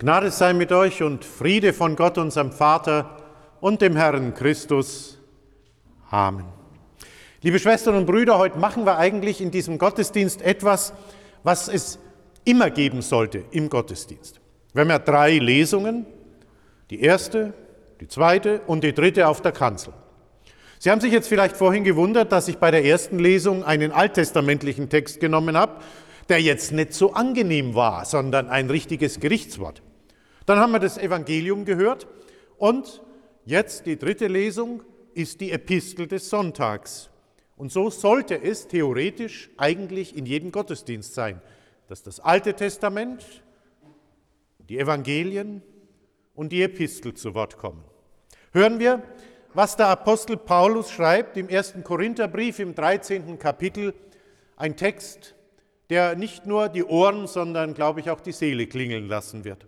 Gnade sei mit euch und Friede von Gott, unserem Vater und dem Herrn Christus. Amen. Liebe Schwestern und Brüder, heute machen wir eigentlich in diesem Gottesdienst etwas, was es immer geben sollte im Gottesdienst. Wir haben ja 3 Lesungen, die erste, die zweite und die dritte auf der Kanzel. Sie haben sich jetzt vielleicht vorhin gewundert, dass ich bei der ersten Lesung einen alttestamentlichen Text genommen habe, der jetzt nicht so angenehm war, sondern ein richtiges Gerichtswort. Dann haben wir das Evangelium gehört und jetzt die dritte Lesung ist die Epistel des Sonntags. Und so sollte es theoretisch eigentlich in jedem Gottesdienst sein, dass das Alte Testament, die Evangelien und die Epistel zu Wort kommen. Hören wir, was der Apostel Paulus schreibt im 1. Korintherbrief im 13. Kapitel, ein Text, der nicht nur die Ohren, sondern, glaube ich, auch die Seele klingeln lassen wird.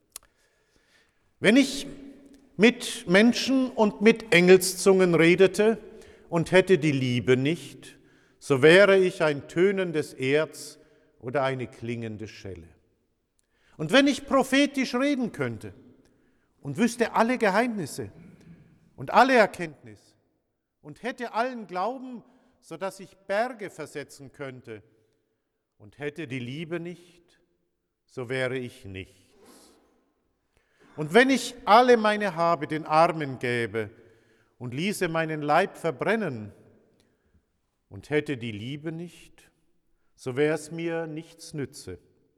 Wenn ich mit Menschen und mit Engelszungen redete und hätte die Liebe nicht, so wäre ich ein tönendes Erz oder eine klingende Schelle. Und wenn ich prophetisch reden könnte und wüsste alle Geheimnisse und alle Erkenntnis und hätte allen Glauben, sodass ich Berge versetzen könnte, und hätte die Liebe nicht, so wäre ich nichts. Und wenn ich alle meine Habe den Armen gäbe und ließe meinen Leib verbrennen und hätte die Liebe nicht, so wäre es mir nichts nütze.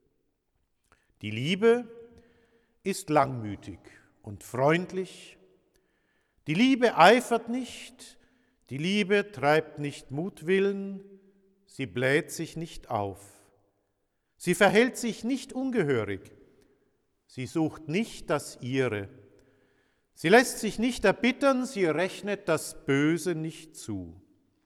Die Liebe ist langmütig und freundlich. Die Liebe eifert nicht, die Liebe treibt nicht Mutwillen, sie bläht sich nicht auf. Sie verhält sich nicht ungehörig. Sie sucht nicht das Ihre. Sie lässt sich nicht erbittern, sie rechnet das Böse nicht zu.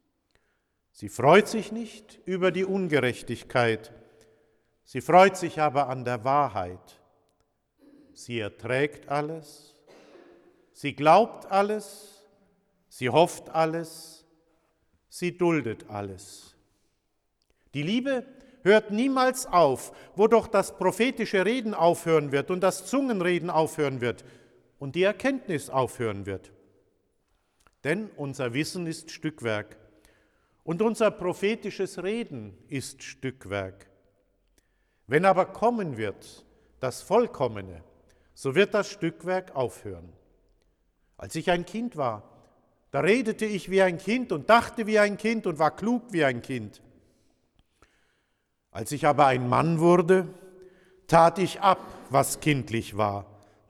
Sie freut sich nicht über die Ungerechtigkeit. Sie freut sich aber an der Wahrheit. Sie erträgt alles. Sie glaubt alles. Sie hofft alles. Sie duldet alles. Die Liebe hört niemals auf, wo doch das prophetische Reden aufhören wird und das Zungenreden aufhören wird und die Erkenntnis aufhören wird. Denn unser Wissen ist Stückwerk und unser prophetisches Reden ist Stückwerk. Wenn aber kommen wird das Vollkommene, so wird das Stückwerk aufhören. Als ich ein Kind war, da redete ich wie ein Kind und dachte wie ein Kind und war klug wie ein Kind. Als ich aber ein Mann wurde, tat ich ab, was kindlich war.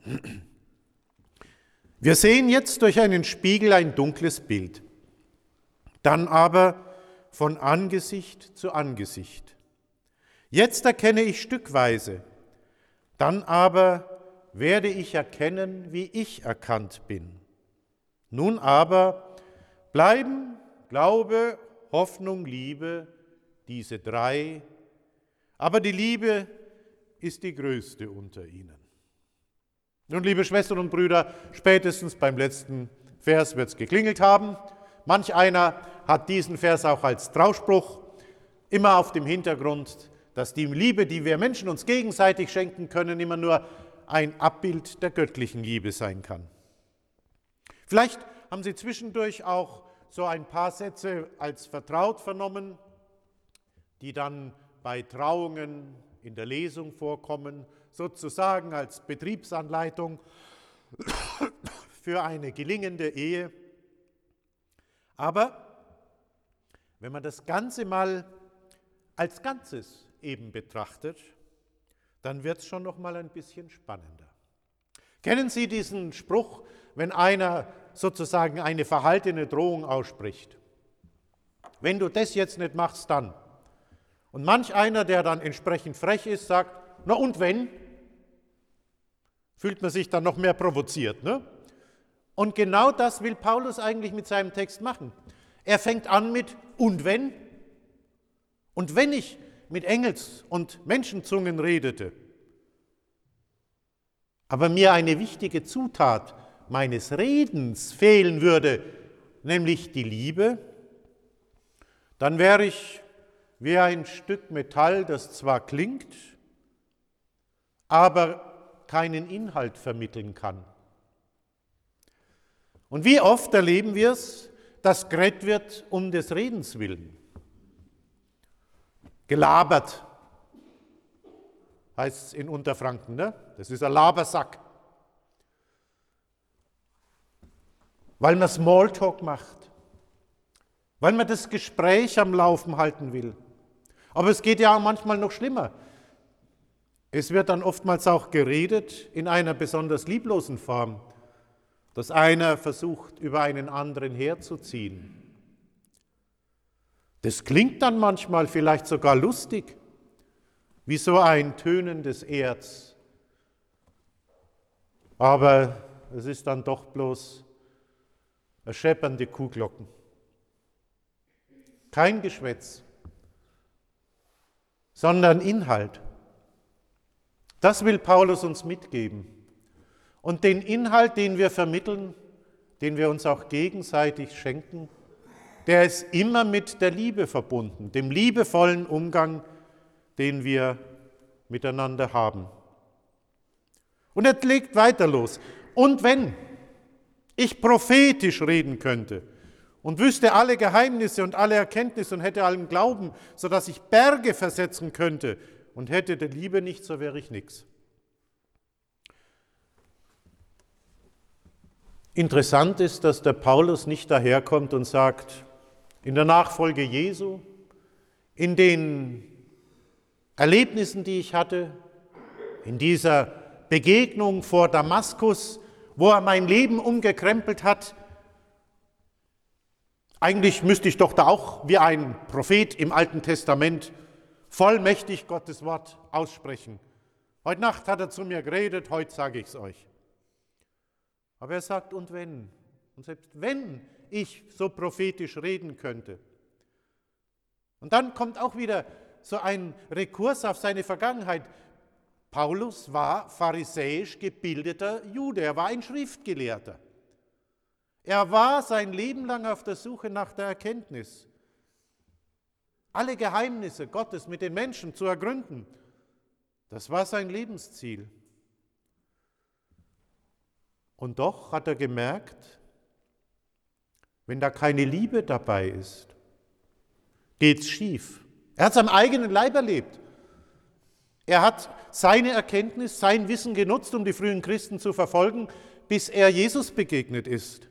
Wir sehen jetzt durch einen Spiegel ein dunkles Bild, dann aber von Angesicht zu Angesicht. Jetzt erkenne ich stückweise, dann aber werde ich erkennen, wie ich erkannt bin. Nun aber bleiben Glaube, Hoffnung, Liebe, diese 3, aber die Liebe ist die größte unter ihnen. Nun, liebe Schwestern und Brüder, spätestens beim letzten Vers wird es geklingelt haben. Manch einer hat diesen Vers auch als Trauspruch immer auf dem Hintergrund, dass die Liebe, die wir Menschen uns gegenseitig schenken können, immer nur ein Abbild der göttlichen Liebe sein kann. Vielleicht haben Sie zwischendurch auch so ein paar Sätze als vertraut vernommen, die dann bei Trauungen in der Lesung vorkommen, sozusagen als Betriebsanleitung für eine gelingende Ehe. Aber wenn man das Ganze mal als Ganzes eben betrachtet, dann wird es schon noch mal ein bisschen spannender. Kennen Sie diesen Spruch, wenn einer sozusagen eine verhaltene Drohung ausspricht? Wenn du das jetzt nicht machst, dann. Und manch einer, der dann entsprechend frech ist, sagt, na und wenn? Fühlt man sich dann noch mehr provoziert, ne? Und genau das will Paulus eigentlich mit seinem Text machen. Er fängt an mit und wenn? Und wenn ich mit Engels- und Menschenzungen redete, aber mir eine wichtige Zutat meines Redens fehlen würde, nämlich die Liebe, dann wäre ich wie ein Stück Metall, das zwar klingt, aber keinen Inhalt vermitteln kann. Und wie oft erleben wir es, dass geredet wird um des Redens willen. Gelabert, heißt es in Unterfranken, ne? Das ist ein Labersack. Weil man Smalltalk macht, weil man das Gespräch am Laufen halten will. Aber es geht ja auch manchmal noch schlimmer. Es wird dann oftmals auch geredet in einer besonders lieblosen Form, dass einer versucht, über einen anderen herzuziehen. Das klingt dann manchmal vielleicht sogar lustig, wie so ein tönendes Erz. Aber es ist dann doch bloß eine scheppernde Kuhglocken. Kein Geschwätz, sondern Inhalt. Das will Paulus uns mitgeben. Und den Inhalt, den wir vermitteln, den wir uns auch gegenseitig schenken, der ist immer mit der Liebe verbunden, dem liebevollen Umgang, den wir miteinander haben. Und er legt weiter los. Und wenn ich prophetisch reden könnte und wüsste alle Geheimnisse und alle Erkenntnisse und hätte allen Glauben, sodass ich Berge versetzen könnte und hätte der Liebe nicht, so wäre ich nichts. Interessant ist, dass der Paulus nicht daherkommt und sagt, in der Nachfolge Jesu, in den Erlebnissen, die ich hatte, in dieser Begegnung vor Damaskus, wo er mein Leben umgekrempelt hat, eigentlich müsste ich doch da auch wie ein Prophet im Alten Testament vollmächtig Gottes Wort aussprechen. Heute Nacht hat er zu mir geredet, heute sage ich es euch. Aber er sagt, und selbst wenn ich so prophetisch reden könnte. Und dann kommt auch wieder so ein Rekurs auf seine Vergangenheit. Paulus war pharisäisch gebildeter Jude, er war ein Schriftgelehrter. Er war sein Leben lang auf der Suche nach der Erkenntnis. Alle Geheimnisse Gottes mit den Menschen zu ergründen, das war sein Lebensziel. Und doch hat er gemerkt, wenn da keine Liebe dabei ist, geht's schief. Er hat es am eigenen Leib erlebt. Er hat seine Erkenntnis, sein Wissen genutzt, um die frühen Christen zu verfolgen, bis er Jesus begegnet ist.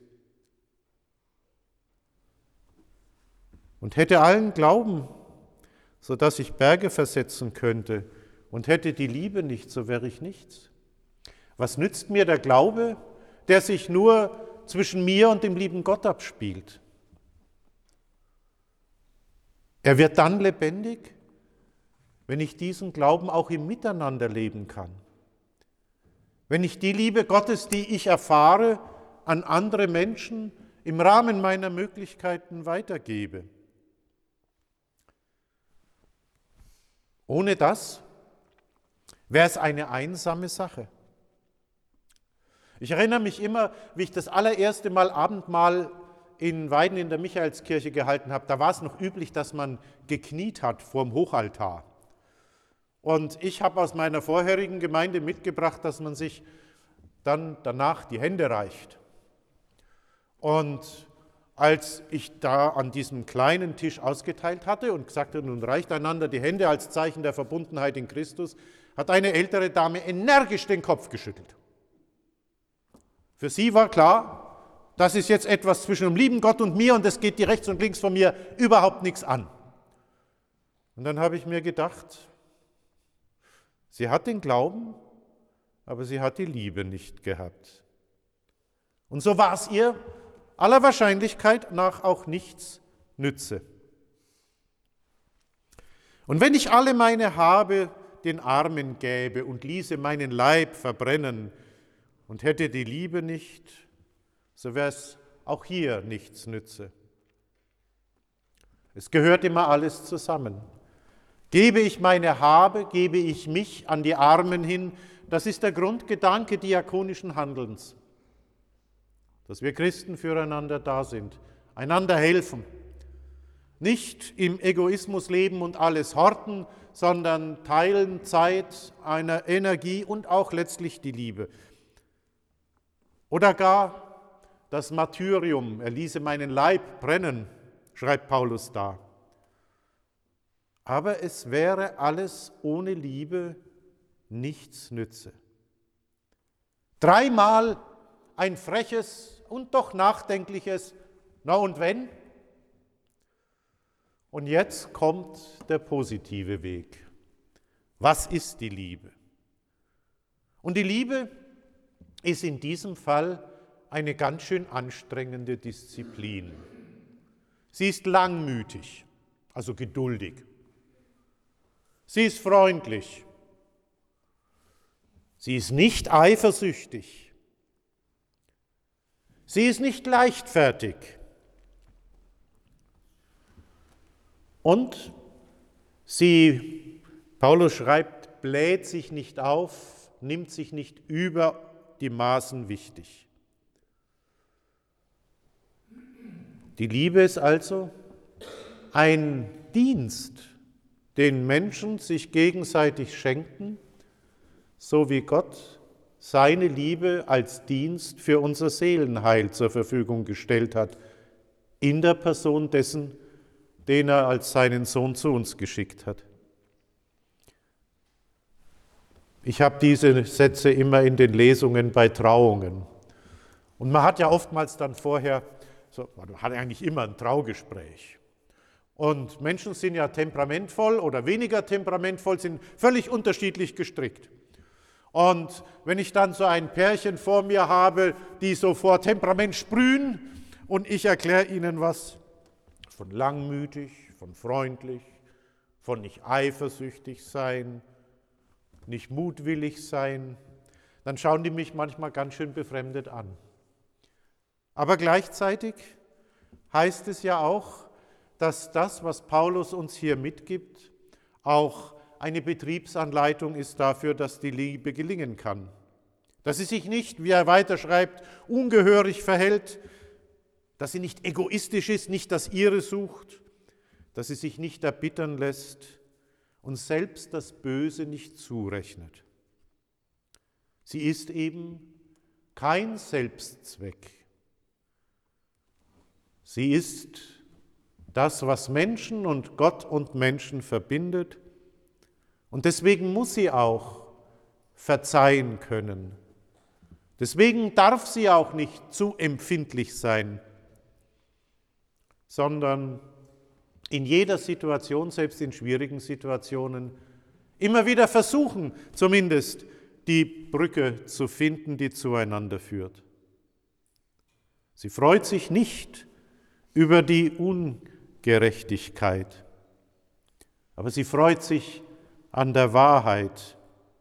Und hätte allen Glauben, sodass ich Berge versetzen könnte, und hätte die Liebe nicht, so wäre ich nichts. Was nützt mir der Glaube, der sich nur zwischen mir und dem lieben Gott abspielt? Er wird dann lebendig, wenn ich diesen Glauben auch im Miteinander leben kann. Wenn ich die Liebe Gottes, die ich erfahre, an andere Menschen im Rahmen meiner Möglichkeiten weitergebe. Ohne das wäre es eine einsame Sache. Ich erinnere mich immer, wie ich das allererste Mal Abendmahl in Weiden in der Michaelskirche gehalten habe. Da war es noch üblich, dass man gekniet hat vor dem Hochaltar. Und ich habe aus meiner vorherigen Gemeinde mitgebracht, dass man sich dann danach die Hände reicht. Und als ich da an diesem kleinen Tisch ausgeteilt hatte und gesagt habe, nun reicht einander die Hände als Zeichen der Verbundenheit in Christus, hat eine ältere Dame energisch den Kopf geschüttelt. Für sie war klar, das ist jetzt etwas zwischen dem lieben Gott und mir und es geht die rechts und links von mir überhaupt nichts an. Und dann habe ich mir gedacht, sie hat den Glauben, aber sie hat die Liebe nicht gehabt. Und so war es ihr aller Wahrscheinlichkeit nach auch nichts nütze. Und wenn ich alle meine Habe den Armen gäbe und ließe meinen Leib verbrennen und hätte die Liebe nicht, so wäre es auch hier nichts nütze. Es gehört immer alles zusammen. Gebe ich meine Habe, gebe ich mich an die Armen hin, das ist der Grundgedanke diakonischen Handelns. Dass wir Christen füreinander da sind, einander helfen. Nicht im Egoismus leben und alles horten, sondern teilen Zeit, einer Energie und auch letztlich die Liebe. Oder gar das Martyrium, er ließe meinen Leib brennen, schreibt Paulus da. Aber es wäre alles ohne Liebe nichts nütze. 3-mal ein freches und doch nachdenkliches „Na und wenn?" Und jetzt kommt der positive Weg. Was ist die Liebe? Und die Liebe ist in diesem Fall eine ganz schön anstrengende Disziplin. Sie ist langmütig, also geduldig. Sie ist freundlich. Sie ist nicht eifersüchtig. Sie ist nicht leichtfertig. Und sie, Paulus schreibt, bläht sich nicht auf, nimmt sich nicht über die Maßen wichtig. Die Liebe ist also ein Dienst, den Menschen sich gegenseitig schenken, so wie Gott seine Liebe als Dienst für unser Seelenheil zur Verfügung gestellt hat, in der Person dessen, den er als seinen Sohn zu uns geschickt hat. Ich habe diese Sätze immer in den Lesungen bei Trauungen. Und man hat ja oftmals dann vorher, man hat eigentlich immer ein Traugespräch. Und Menschen sind ja temperamentvoll oder weniger temperamentvoll, sind völlig unterschiedlich gestrickt. Und wenn ich dann so ein Pärchen vor mir habe, die so vor Temperament sprühen und ich erkläre ihnen was von langmütig, von freundlich, von nicht eifersüchtig sein, nicht mutwillig sein, dann schauen die mich manchmal ganz schön befremdet an. Aber gleichzeitig heißt es ja auch, dass das, was Paulus uns hier mitgibt, auch eine Betriebsanleitung ist dafür, dass die Liebe gelingen kann. Dass sie sich nicht, wie er weiterschreibt, ungehörig verhält, dass sie nicht egoistisch ist, nicht das Ihre sucht, dass sie sich nicht erbittern lässt und selbst das Böse nicht zurechnet. Sie ist eben kein Selbstzweck. Sie ist das, was Menschen und Gott und Menschen verbindet. Und deswegen muss sie auch verzeihen können. Deswegen darf sie auch nicht zu empfindlich sein, sondern in jeder Situation, selbst in schwierigen Situationen, immer wieder versuchen, zumindest die Brücke zu finden, die zueinander führt. Sie freut sich nicht über die Ungerechtigkeit, aber sie freut sich an der Wahrheit.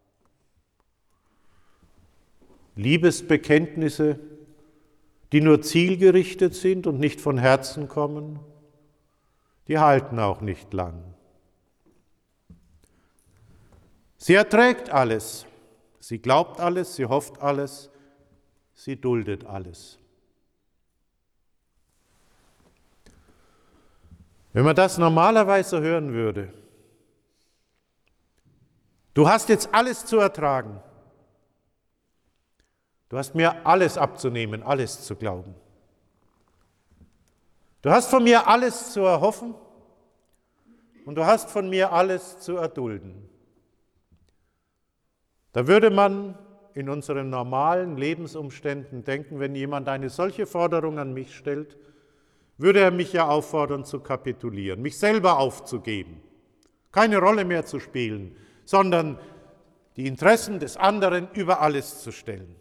Liebesbekenntnisse, die nur zielgerichtet sind und nicht von Herzen kommen, die halten auch nicht lang. Sie erträgt alles, sie glaubt alles, sie hofft alles, sie duldet alles. Wenn man das normalerweise hören würde, du hast jetzt alles zu ertragen, du hast mir alles abzunehmen, alles zu glauben. Du hast von mir alles zu erhoffen und du hast von mir alles zu erdulden. Da würde man in unseren normalen Lebensumständen denken, wenn jemand eine solche Forderung an mich stellt, würde er mich ja auffordern zu kapitulieren, mich selber aufzugeben, keine Rolle mehr zu spielen, sondern die Interessen des anderen über alles zu stellen.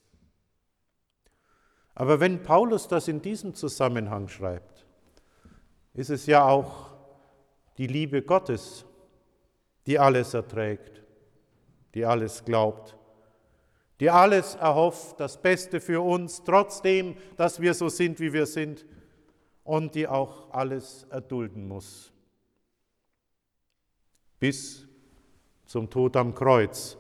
Aber wenn Paulus das in diesem Zusammenhang schreibt, ist es ja auch die Liebe Gottes, die alles erträgt, die alles glaubt, die alles erhofft, das Beste für uns, trotzdem, dass wir so sind, wie wir sind, und die auch alles erdulden muss. Bis zum Tod am Kreuz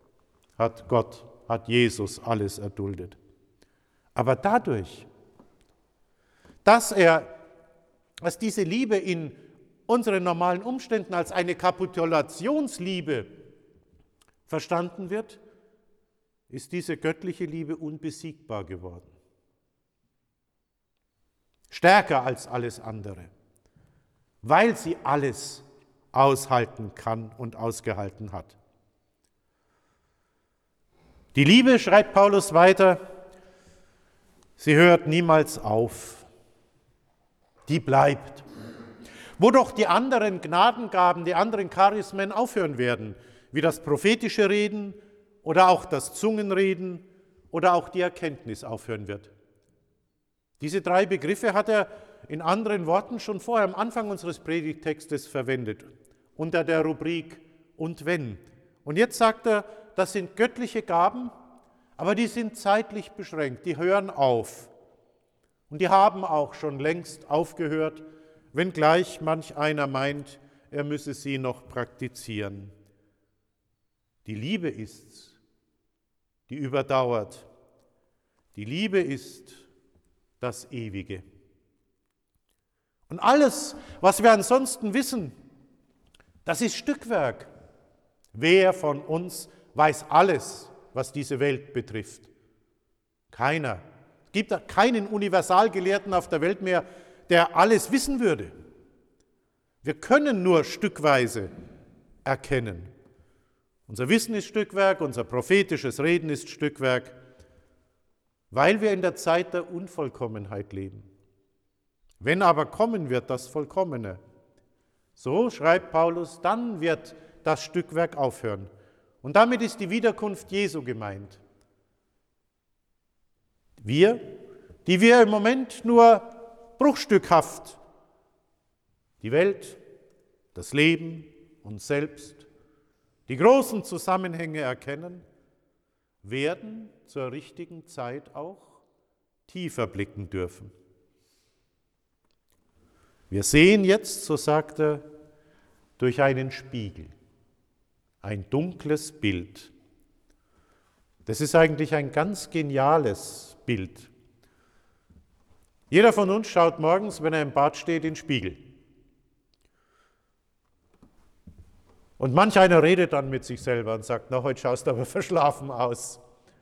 hat Jesus alles erduldet. Aber dadurch, dass er dass diese Liebe in unseren normalen Umständen als eine Kapitulationsliebe verstanden wird, ist diese göttliche Liebe unbesiegbar geworden. Stärker als alles andere, weil sie alles aushalten kann und ausgehalten hat. Die Liebe, schreibt Paulus weiter, sie hört niemals auf. Die bleibt. Wo doch die anderen Gnadengaben, die anderen Charismen aufhören werden, wie das prophetische Reden oder auch das Zungenreden oder auch die Erkenntnis aufhören wird. Diese 3 Begriffe hat er in anderen Worten schon vorher am Anfang unseres Predigttextes verwendet, unter der Rubrik „Und wenn". Und jetzt sagt er, das sind göttliche Gaben, aber die sind zeitlich beschränkt, die hören auf. Und die haben auch schon längst aufgehört, wenngleich manch einer meint, er müsse sie noch praktizieren. Die Liebe ist's, die überdauert. Die Liebe ist das Ewige. Und alles, was wir ansonsten wissen, das ist Stückwerk. Wer von uns weiß alles, was diese Welt betrifft? Keiner. Es gibt keinen Universalgelehrten auf der Welt mehr, der alles wissen würde. Wir können nur stückweise erkennen. Unser Wissen ist Stückwerk, unser prophetisches Reden ist Stückwerk, weil wir in der Zeit der Unvollkommenheit leben. Wenn aber kommen wird das Vollkommene, so schreibt Paulus, dann wird das Stückwerk aufhören. Und damit ist die Wiederkunft Jesu gemeint. Wir, die wir im Moment nur bruchstückhaft die Welt, das Leben, uns selbst, die großen Zusammenhänge erkennen, werden zur richtigen Zeit auch tiefer blicken dürfen. Wir sehen jetzt, so sagt er, durch einen Spiegel, ein dunkles Bild. Das ist eigentlich ein ganz geniales Bild. Jeder von uns schaut morgens, wenn er im Bad steht, in den Spiegel. Und manch einer redet dann mit sich selber und sagt, na, heute schaust du aber verschlafen aus.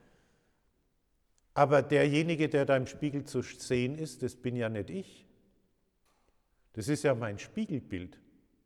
Aber derjenige, der da im Spiegel zu sehen ist, das bin ja nicht ich. Das ist ja mein Spiegelbild.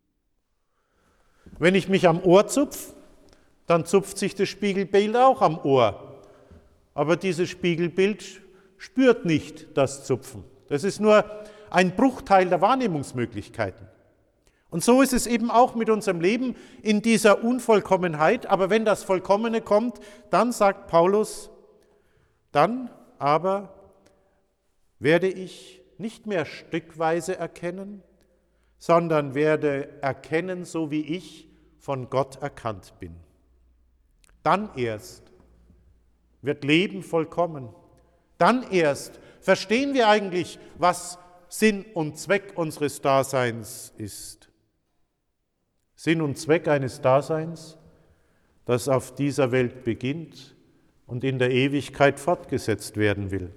Wenn ich mich am Ohr zupfe, dann zupft sich das Spiegelbild auch am Ohr. Aber dieses Spiegelbild spürt nicht das Zupfen. Das ist nur ein Bruchteil der Wahrnehmungsmöglichkeiten. Und so ist es eben auch mit unserem Leben in dieser Unvollkommenheit. Aber wenn das Vollkommene kommt, dann sagt Paulus, dann aber werde ich nicht mehr stückweise erkennen, sondern werde erkennen, so wie ich von Gott erkannt bin. Dann erst wird Leben vollkommen. Dann erst verstehen wir eigentlich, was Sinn und Zweck unseres Daseins ist. Sinn und Zweck eines Daseins, das auf dieser Welt beginnt und in der Ewigkeit fortgesetzt werden will.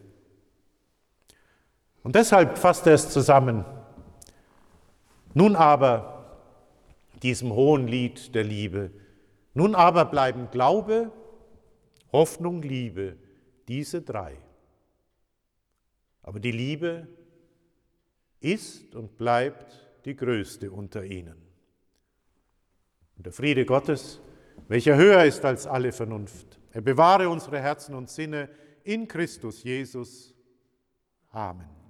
Und deshalb fasst er es zusammen. Nun aber, diesem hohen Lied der Liebe, nun aber bleiben Glaube, Hoffnung, Liebe, diese 3. Aber die Liebe ist und bleibt die größte unter ihnen. Und der Friede Gottes, welcher höher ist als alle Vernunft, er bewahre unsere Herzen und Sinne in Christus Jesus. Amen.